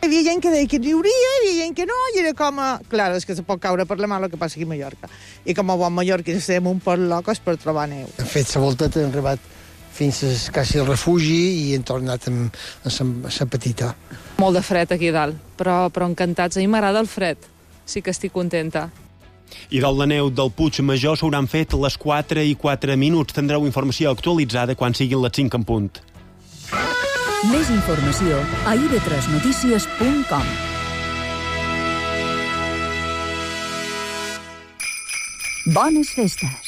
Hi havia gent que deia que riuria, hi havia gent que no, i era com Clar, és que se pot caure per la mà el que passa aquí a Mallorca. I com a bon mallorquí estem un poc locos per trobar neu. Hem fet la volta, hem arribat fins a quasi el refugi i hem tornat amb la petita. Molt de fred aquí dalt, però encantats. A mi m'agrada el fred, sí que estic contenta. I de la neu del Puig Major s'hauran fet les 4:04. Tindreu informació actualitzada quan siguin les 5 en punt. Més informació a ib3notícies.com. Bones festes.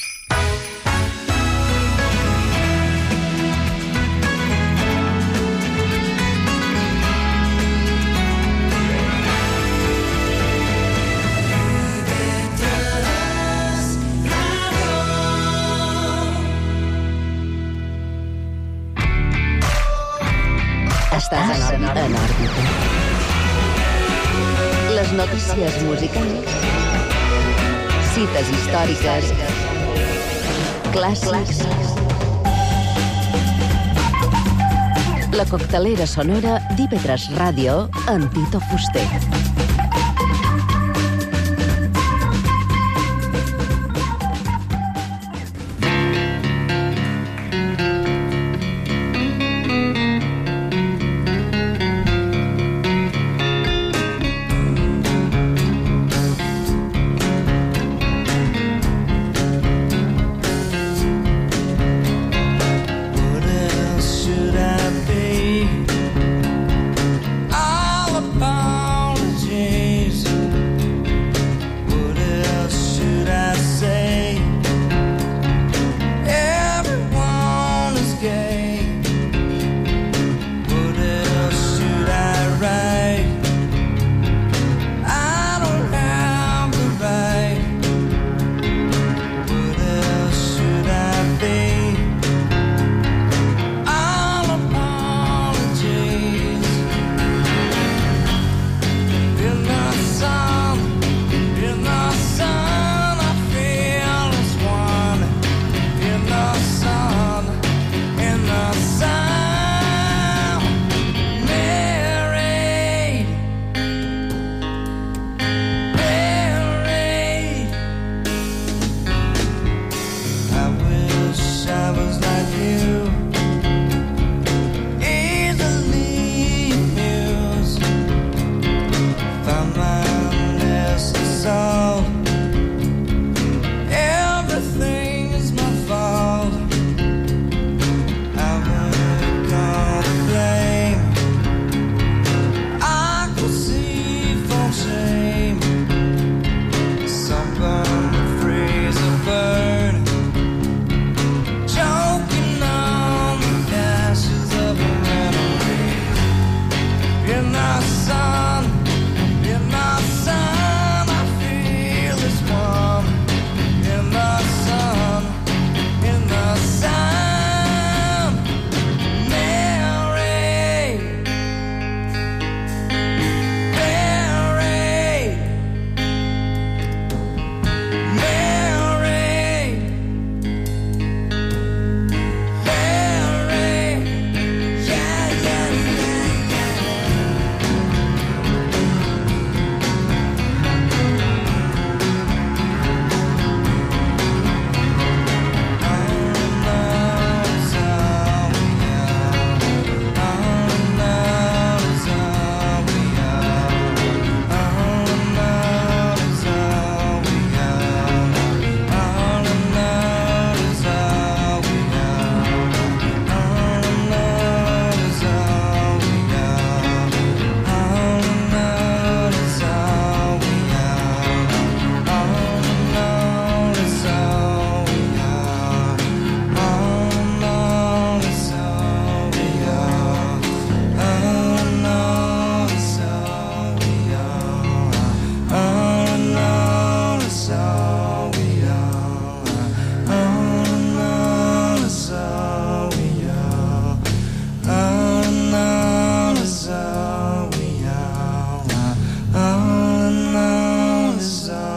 Estàs en òrbita. Les notícies musicals, cites històriques, clàssics, la coctelera sonora d'IV3 Ràdio amb Tito Fuster.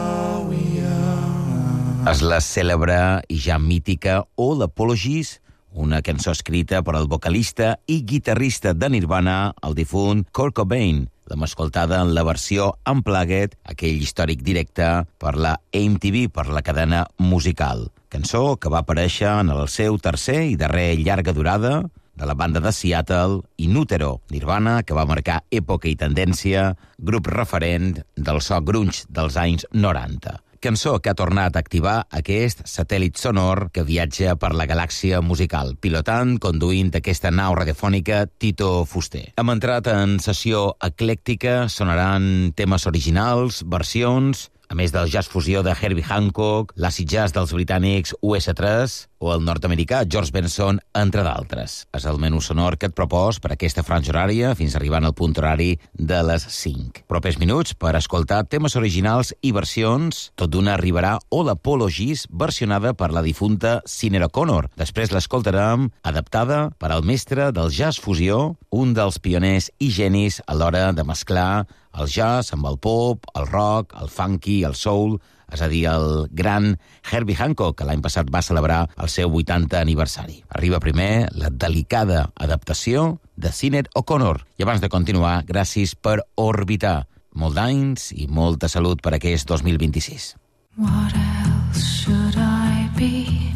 És la cèlebre i ja mítica All Apologies una cançó escrita per el vocalista i guitarrista de Nirvana, el difunt Kurt Cobain. L'hem escoltada en la versió Unplugged, aquell històric directe per la MTV, per la cadena musical. Cançó que va aparèixer en el seu tercer i darrer llarga durada de la banda de Seattle, In Utero, Nirvana, que va marcar època i tendència, grup referent del so grunge dels anys 90. Cançó que ha tornat a activar aquest satèl·lit sonor que viatja per la galàxia musical, pilotant, conduint aquesta nau radiofònica Tito Fuster. Hem entrat en sessió eclèctica, sonaran temes originals, versions, a més del jazz fusió de Herbie Hancock, l'acid jazz dels britànics US3 o el nord-americà George Benson, entre d'altres. És el menú sonor que et propos per aquesta franja horària fins arribant al punt horari de les 5. Propers minuts per escoltar temes originals i versions. Tot d'una arribarà All Apologies, versionada per la difunta Sinéad O'Connor. Després l'escoltarem adaptada per al mestre del jazz fusió, un dels pioners i genis a l'hora de mesclar el jazz amb el pop, el rock, el funky, el soul, és a dir, el gran Herbie Hancock, que l'any passat va celebrar el seu 80 aniversari. Arriba primer la delicada adaptació de Sinéad O'Connor. I abans de continuar, gràcies per orbitar. Molt d'anys i molta salut per aquest 2026. What else should I be?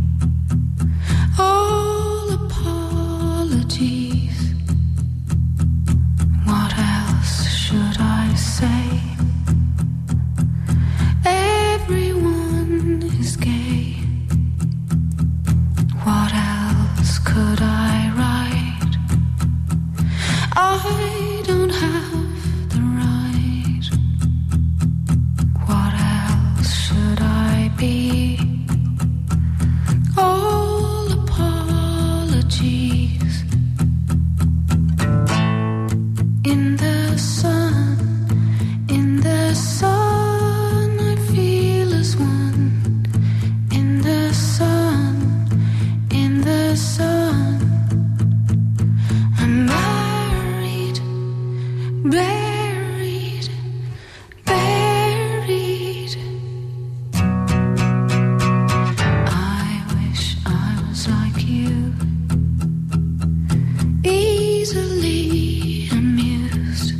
All apologies. What else should I say? Everyone is gay. What else could I write? I don't have the right. What else should I be? All apologies. In the sun, in the sun, I feel as one. In the sun, in the sun, I'm married, buried, buried. I wish I was like you, easily amused.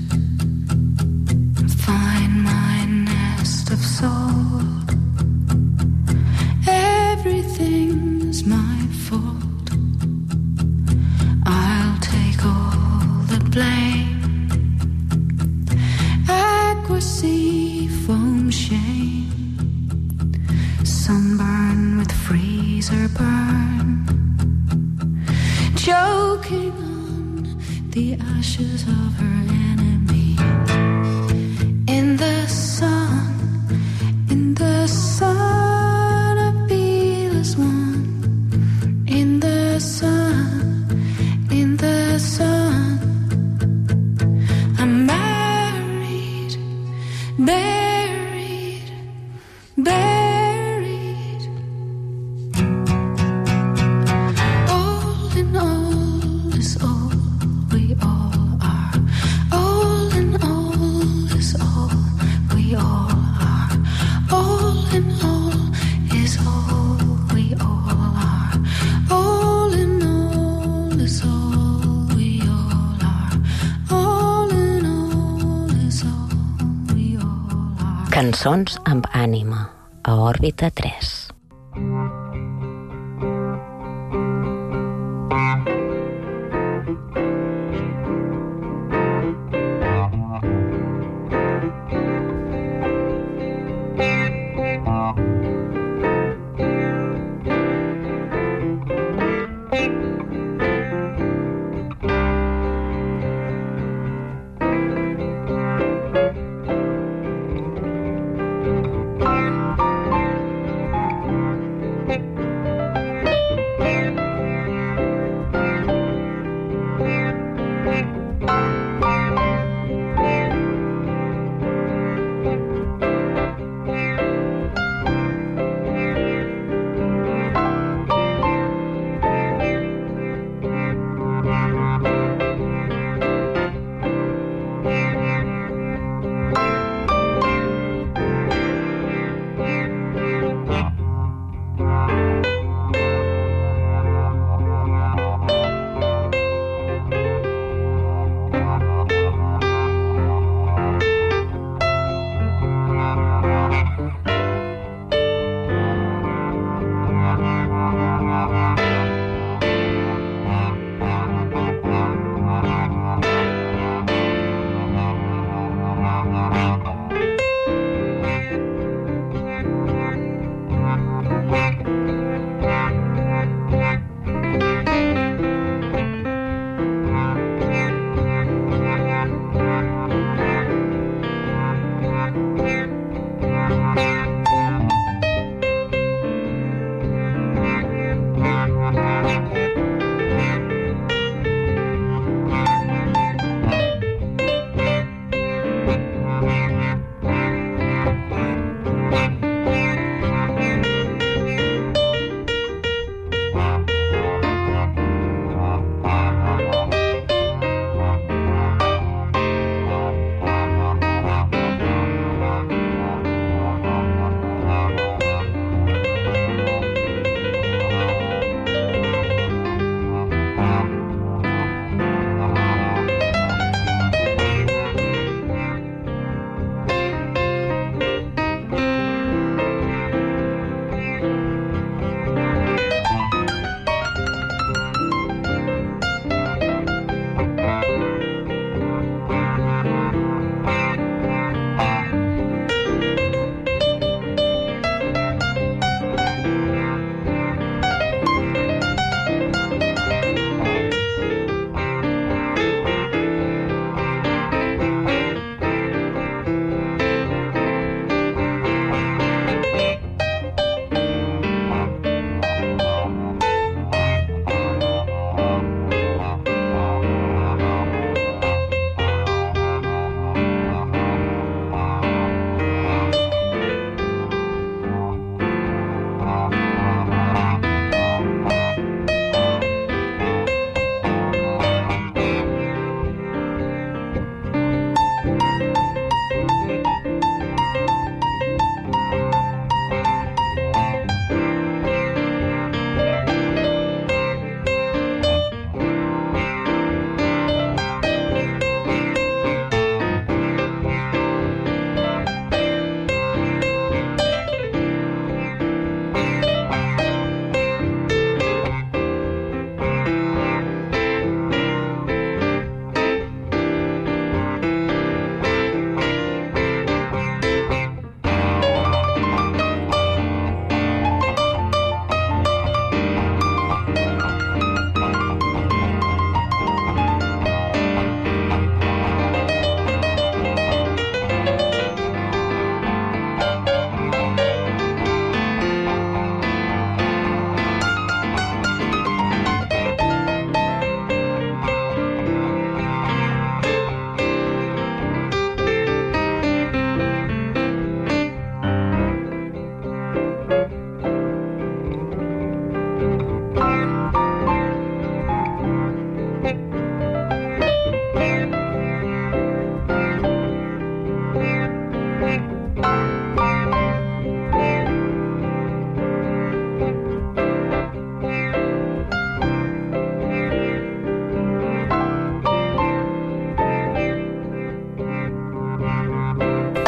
Find my nest of soul. Everything's my fault. I'll take all the blame. Accuracy, foam, shame. Sunburn with freezer burn. Choking on the ashes of her enemy. In the sun, in the sun, I feel as one. In the sun, in the sun, I'm married, buried, buried. All in all is all we all are. All in all is all we all are. All in all is all we all are. All in all is all we all are. All in all is all we all are. Cançons amb ànima, a Òrbita 3.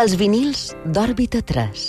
Els vinils d'Òrbita 3.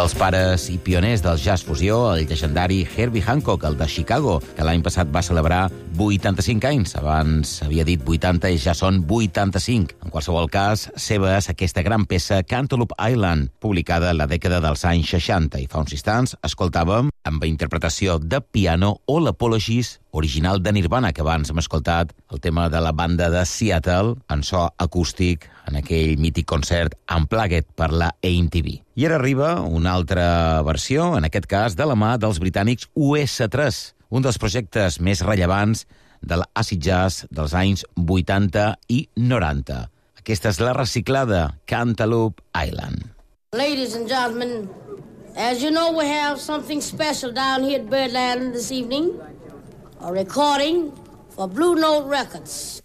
dels pares i pioners del jazz fusió, el llegendari Herbie Hancock, el de Chicago, que l'any passat va celebrar 85 anys. Abans havia dit 80 i ja són 85. En qualsevol cas, seva és aquesta gran peça Cantaloupe Island, publicada a la dècada dels anys 60. I fa uns instants escoltàvem, amb interpretació de piano, All Apologies, original de Nirvana, que abans hem escoltat el tema de la banda de Seattle, en so acústic, en aquell mític concert Unplugged per la MTV. I ara arriba una altra versió, en aquest cas de la mà dels britànics US3, un dels projectes més rellevants de l'acid jazz dels anys 80 i 90. Aquesta és la reciclada Cantaloupe Island. Ladies and gentlemen, as you know, we have something special down here at Birdland this evening. A recording for Blue Note Records.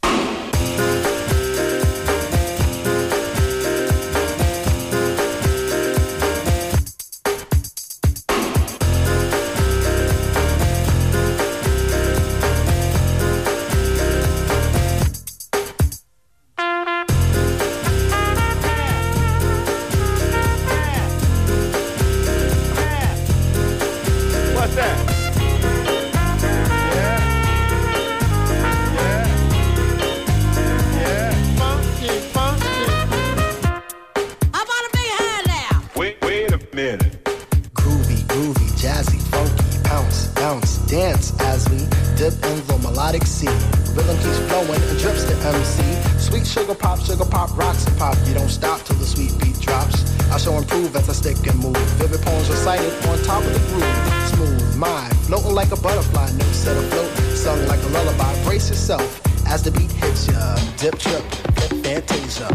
As I stick and move, vivid poems recited on top of the groove. Smooth mind, floating like a butterfly, notes set afloat, sung like a lullaby. Brace yourself as the beat hits ya. Dip, trip, flip, fantasia.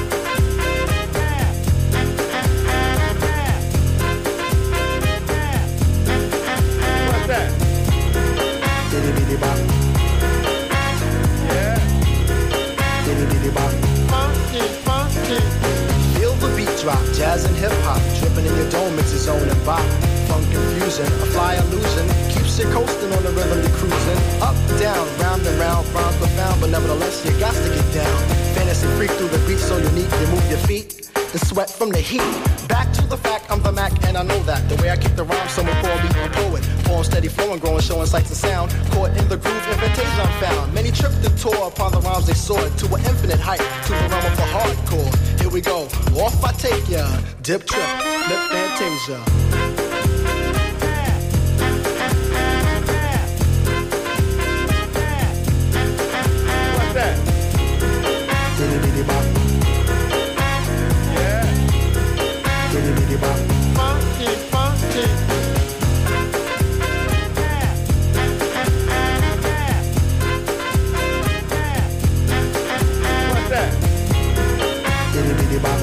What's that? Diddy diddy bop. Yeah. Diddy diddy bop. Funky, funky. Feel the beat drop, jazz and hip-hop, tripping in your dome, it's a zone and bop. Funk confusion, a fly illusion, keeps you coasting on the rhythm you're cruising. Up, down, round and round, rhymes profound, but nevertheless you got to get down. Fantasy freak through the beat so unique, you move your feet, the sweat from the heat. Back to the fact, I'm the Mac and I know that. The way I kick the rhyme, someone call me a poet. Poem steady flowing, growing, showing sights and sound. Caught in the groove, invitation I'm found. Many tripped and tore upon the rhymes they soared to an infinite height, to the realm of the hardcore. Here we go, off I take ya. Dip, trip, lip, fantasia. What's that? Diddy diddy bop. Yeah. Diddy diddy bop. Funky, funky. What's that? Diddy diddy bop.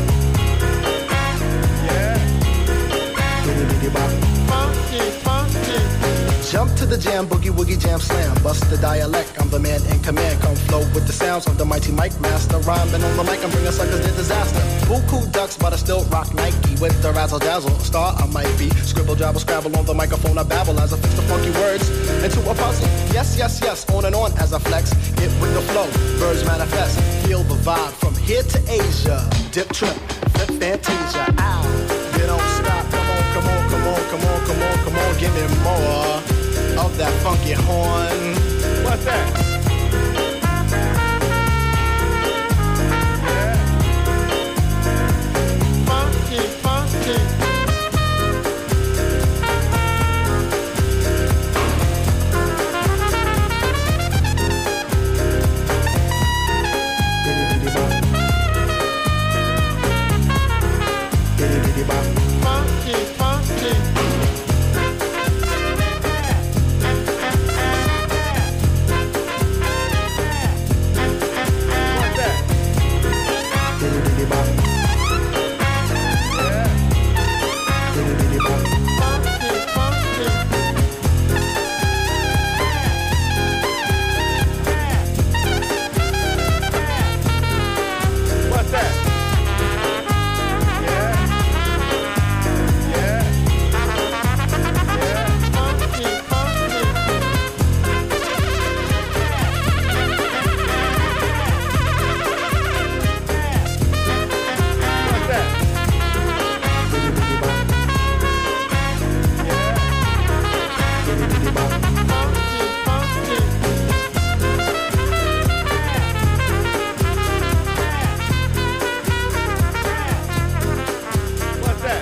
Yeah. Diddy diddy bop. Funky, funky. Jump to the jam, boogie woogie jam slam. Bust the dialect, I'm the man in command. Come flow with the sounds of the mighty mic master. Rhyming on the mic, I'm bringing suckers to disaster. Buku ducks, but I still rock Nike. With the razzle dazzle, star I might be. Scribble, jabble, scrabble on the microphone, I babble as I fix the funky words into a puzzle. Yes, yes, yes, on and on as I flex. Get with the flow, birds manifest. Feel the vibe from here to Asia. Dip, trip, flip, fantasia. Ow, you don't stop. Come on, come on, come on, come on, come on, come on. Give me more of that funky horn. What's that? Yeah. Funky, funky. Diddy diddy bop. Diddy diddy bop. Funky, funky.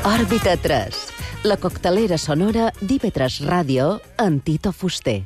Òrbita 3, la coctelera sonora d'IV3 Ràdio amb Tito Fuster.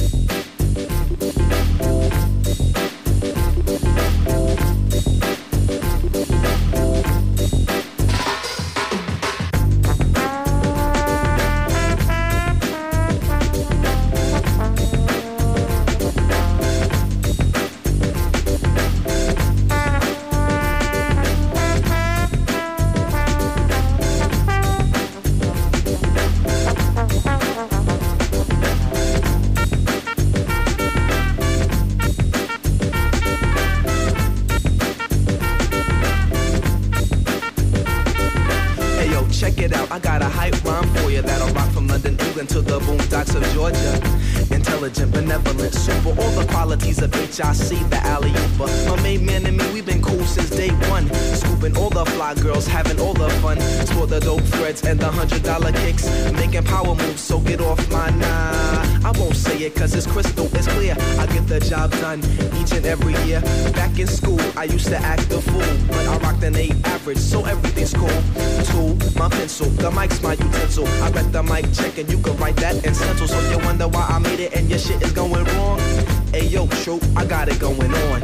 I see the alley-ooper. My main man and me, we've been cool since day one. Scooping all the fly girls, having all the fun. Sport the dope threads and the $100 kicks. Making power moves, so get off my nah. I won't say it cause it's crystal, it's clear. I get the job done each and every year. Back in school, I used to act a fool, but I rocked an 8 average, so everything's cool. Tool, my pencil, the mic's my utensil. I read the mic check and you can write that in stencil. So you wonder why I made it and your shit is going wrong? Hey yo, Troop, I got it going on.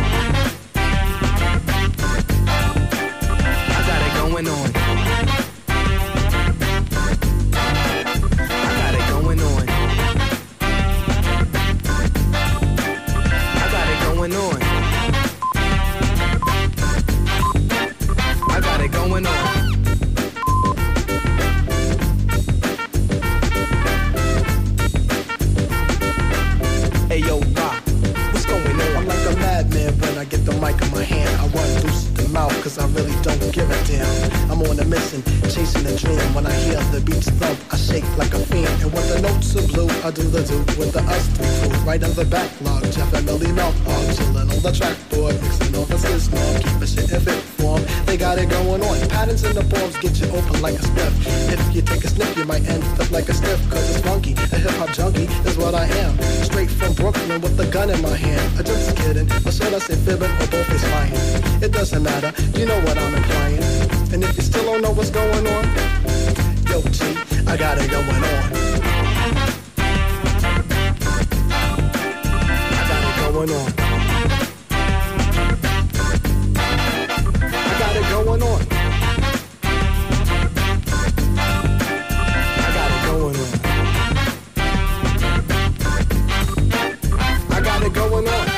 I got it going on. I got it going on. I got it going on. I got it going on. Hey yo, Rock, what's going on? I'm like a madman when I get the mic in my hand. I run loose the mouth cause I really don't give a damn. I'm on a mission, chasing a dream. When I hear the beats thump, I shake like a fiend. And when the notes are blue, I do the do with the us three crew. Right on the backlog, Jeff and Millie mouth hog. Chillin' on the trackboard, mixing all the sis norm. Keep a shit in fit form, they got it going on. Patterns in the forms get you open like a spliff. If you take a sniff, you might end up like a stiff. Cause it's funky, a hip-hop junkie is what I am. Straight from Brooklyn with the gun in my hand. I'm just kidding, or should I say fibbing, or both is lying? It doesn't matter, you know what I'm implying. And if you still don't know what's going on, yo G, I got it going on. I got it going on. I got it going on. I got it going on. I got it going on.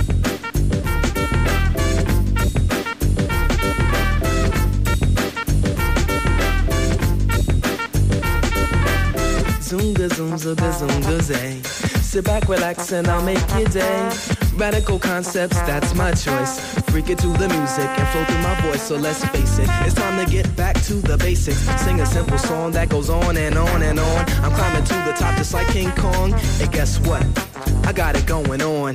Zoomga, zoomga, zoomga, zay. Sit back, relax, and I'll make your day. Radical concepts, that's my choice. Freak it to the music and flow through my voice. So let's face it, it's time to get back to the basics. Sing a simple song that goes on and on and on. I'm climbing to the top just like King Kong. And guess what? I got it going on.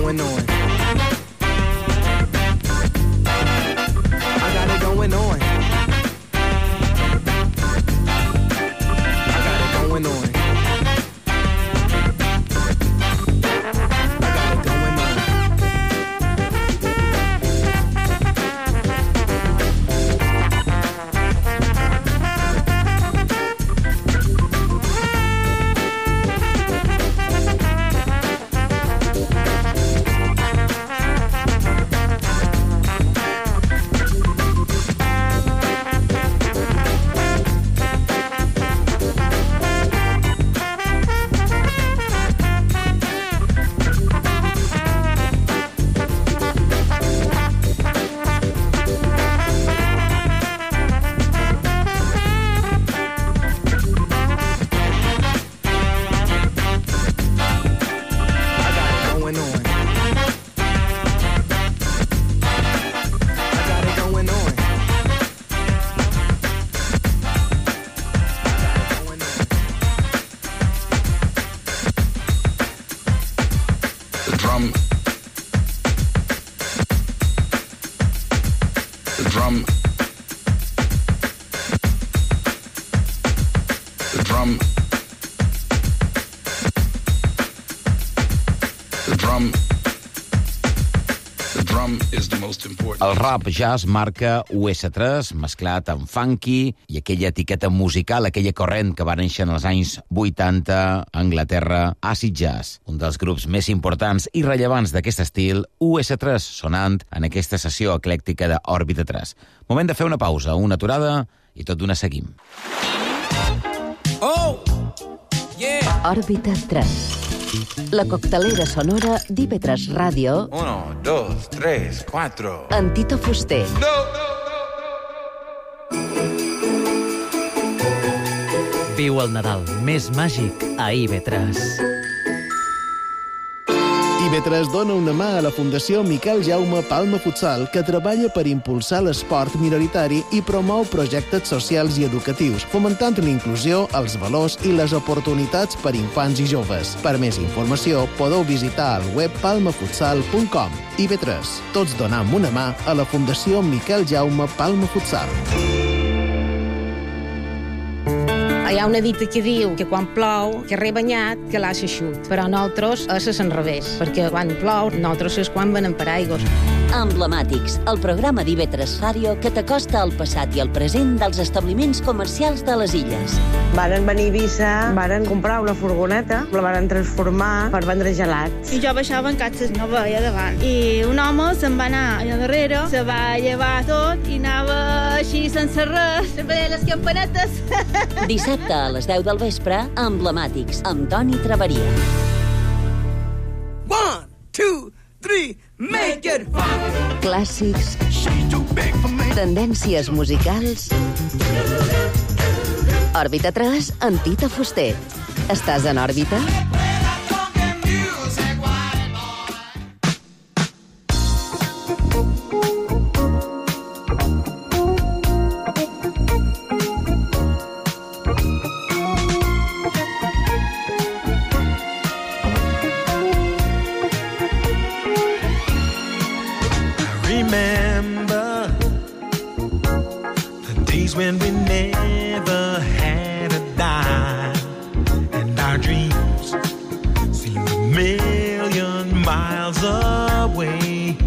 I got it going on. El rap jazz marca US3, mesclat amb funky i aquella etiqueta musical, aquella corrent que va néixer en els anys 80 a Anglaterra, acid jazz, un dels grups més importants i rellevants d'aquest estil, US3, sonant en aquesta sessió eclèctica d'Òrbita 3. Moment de fer una pausa, una aturada i tot d'una seguim. Òrbita 3. La coctelera sonora d'IV3 Ràdio. 1, 2, 3, 4. En Tito Fuster. Viu el Nadal més màgic a IB3. IB3 dona una mà a la Fundació Miquel Jaume Palma Futsal, que treballa per impulsar l'esport minoritari i promou projectes socials i educatius, fomentant la inclusió, els valors i les oportunitats per infants i joves. Per més informació, podeu visitar el web palmafutsal.com. IB3. Tots donam una mà a la Fundació Miquel Jaume Palma Futsal. Hi ha una dita que diu que quan plou, que rebanyat, que l'ha eixut. Però nosaltres és l'enrevés, perquè quan plou, nosaltres és quan venem per aigües. Emblemàtics, el programa d'IV3 Ràdio que t'acosta al passat i al present dels establiments comercials de les illes. Varen venir a Eivissa, varen comprar una furgoneta, la varen transformar per vendre gelats. I jo baixava en catxes, no veia davant. I un home se'n va anar allà darrere, se va llevar tot i anava així sense res, sempre les campanetes. Dissabte a les 10 del vespre, Emblemàtics, amb Toni Traveria. 1, 2, 3, make it fun! Clàssics, tendències musicals... Òrbita 3, en Tito Fuster. Estàs en òrbita? When we never had a dime, and our dreams seemed a million miles away.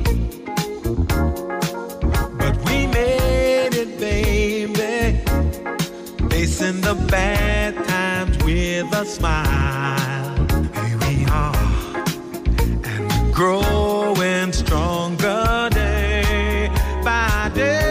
But we made it, baby, facing the bad times with a smile. Here we are, and we're growing stronger day by day.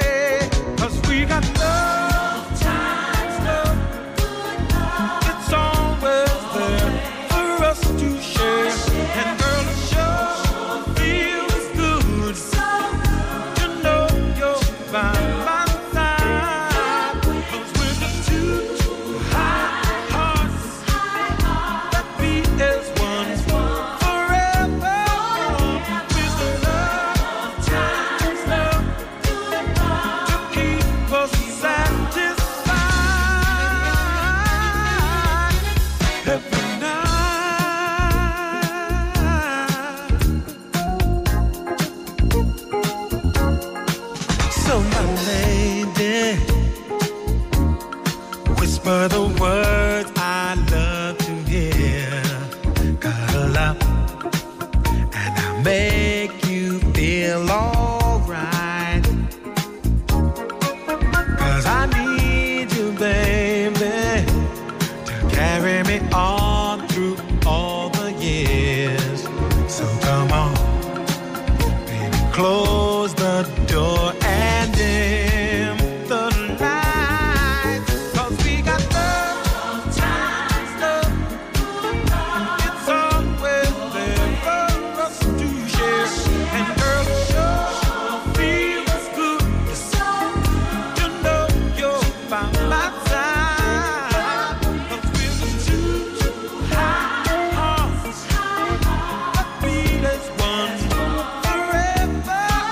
Whisper the words I love to hear. Cuddle up and I'll make you feel alright. 'Cause I need you, baby, to carry me on through all the years. So come on, baby, close the door and dim the light. Forever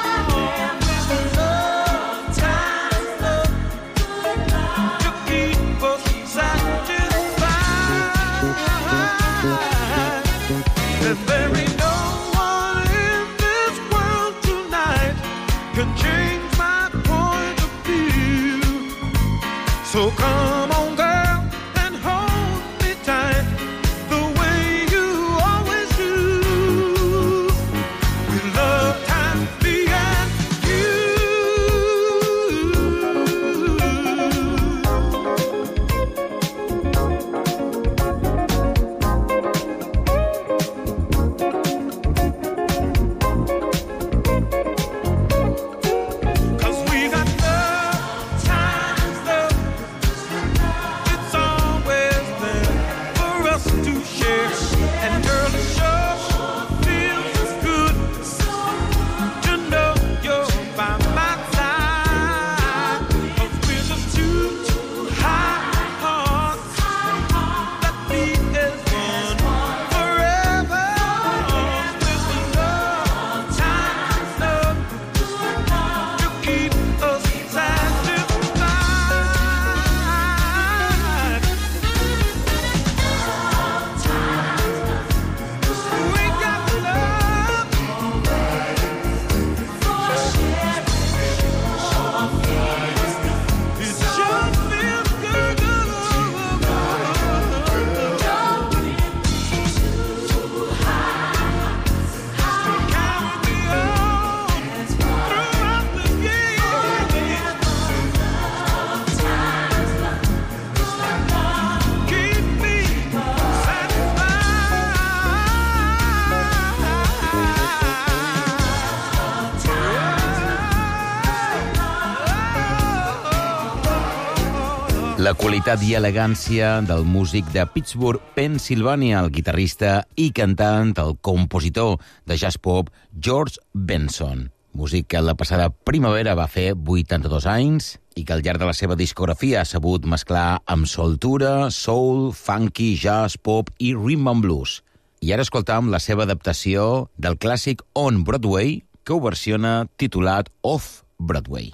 La qualitat i elegància del músic de Pittsburgh, Pennsilvània, el guitarrista i cantant, el compositor de jazz pop, George Benson. Músic que la passada primavera va fer 82 anys i que al llarg de la seva discografia ha sabut mesclar amb soltura, soul, funky, jazz, pop i rhythm and blues. I ara escoltam la seva adaptació del clàssic On Broadway, que ho versiona titulat Off Broadway.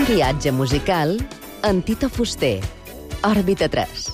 viatge musical en Tito Fuster. Òrbita 3.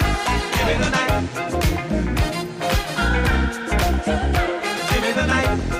Give me the night.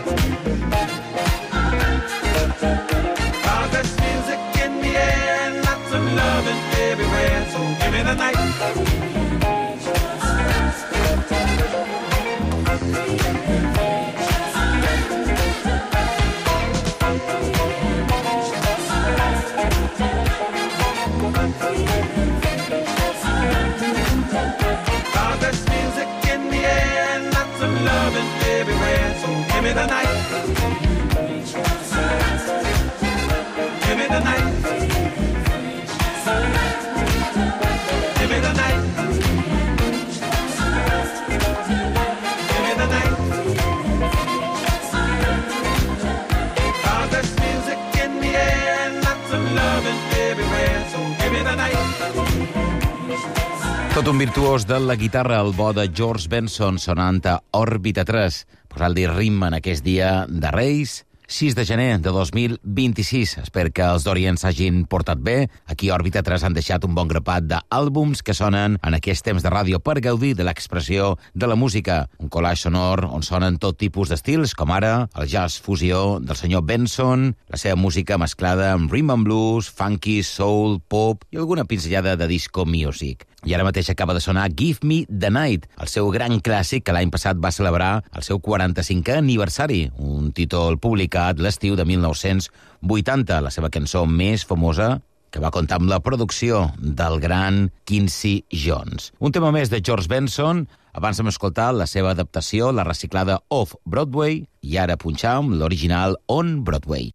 Tot un virtuós de la guitarra, el bo de George Benson, sonant a Òrbita 3, posant-li ritme en aquest dia de Reis, 6 de gener de 2026. Espero que els d'Orient s'hagin portat bé. Aquí a Òrbita 3 han deixat un bon grapat d'àlbums que sonen en aquest temps de ràdio per gaudir de l'expressió de la música. Un collage sonor on sonen tot tipus d'estils, com ara el jazz fusió del senyor Benson, la seva música mesclada amb rhythm and blues, funky, soul, pop i alguna pinzellada de disco music. I ara mateix acaba de sonar Give Me the Night, el seu gran clàssic que l'any passat va celebrar el seu 45è aniversari, un títol publicat l'estiu de 1980, la seva cançó més famosa, que va comptar amb la producció del gran Quincy Jones. Un tema més de George Benson. Abans hem escoltat la seva adaptació, la reciclada Off-Broadway, i ara punxam l'original On Broadway.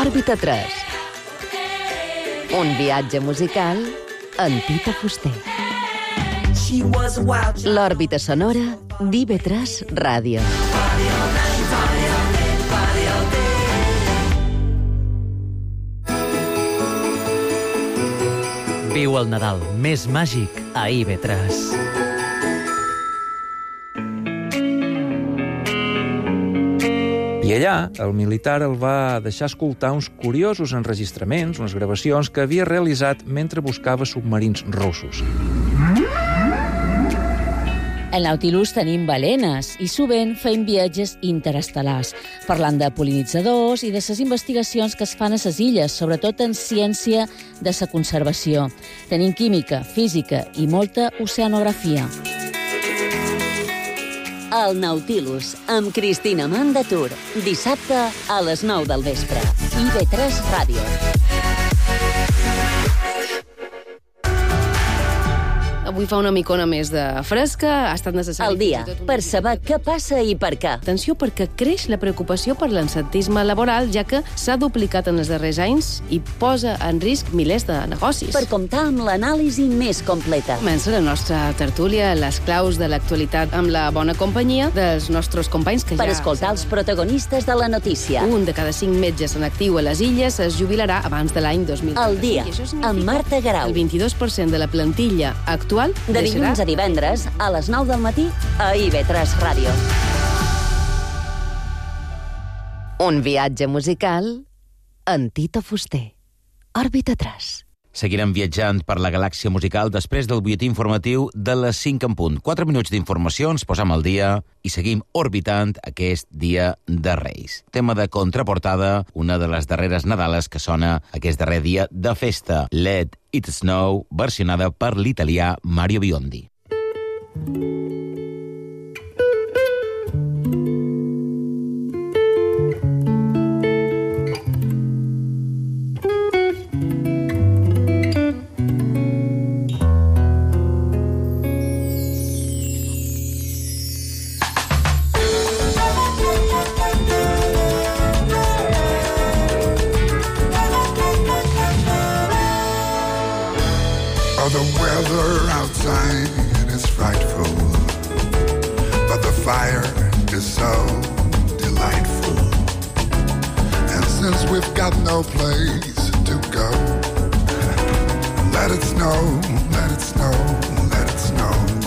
Òrbita 3. Un viatge musical amb Tito Fuster. L'òrbita sonora d'IV3 Ràdio. Viu el Nadal més màgic a IV3. I allà, el militar el va deixar escoltar uns curiosos enregistraments, unes gravacions que havia realitzat mentre buscava submarins russos. Al Nautilus tenim balenes i sovint fem viatges interestel·lars, parlant de pol·linitzadors i de les investigacions que es fan a les illes, sobretot en ciència de la conservació. Tenim química, física i molta oceanografia. El Nautilus, amb Cristina Mandatur. Dissabte a les 9 del vespre. IV3 Ràdio. Avui fa una micona més de fresca, ha estat necessari... El dia, per saber què passa i per què. Atenció, perquè creix la preocupació per l'absentisme laboral, ja que s'ha duplicat en els darrers anys i posa en risc milers de negocis. Per comptar amb l'anàlisi més completa. Comença la nostra tertúlia, les claus de l'actualitat amb la bona companyia dels nostres companys que per escoltar els protagonistes de la notícia. Un de cada 5 metges en actiu a les illes es jubilarà abans de l'any 2030. El dia, amb Marta Garau. El 22% de la plantilla actual de dilluns a divendres, a les 9 del matí, a IV3 Ràdio. Un viatge musical amb Tito Fuster. Òrbita 3. Seguirem viatjant per la galàxia musical després del butlletí informatiu de les 5 en punt. 4 minuts d'informació, ens posam al dia i seguim orbitant aquest dia de Reis. Tema de contraportada, una de les darreres Nadales que sona aquest darrer dia de festa. Let It Snow, versionada per l'italià Mario Biondi. The weather outside is frightful, but the fire is so delightful. And since we've got no place to go, let it snow, let it snow, let it snow.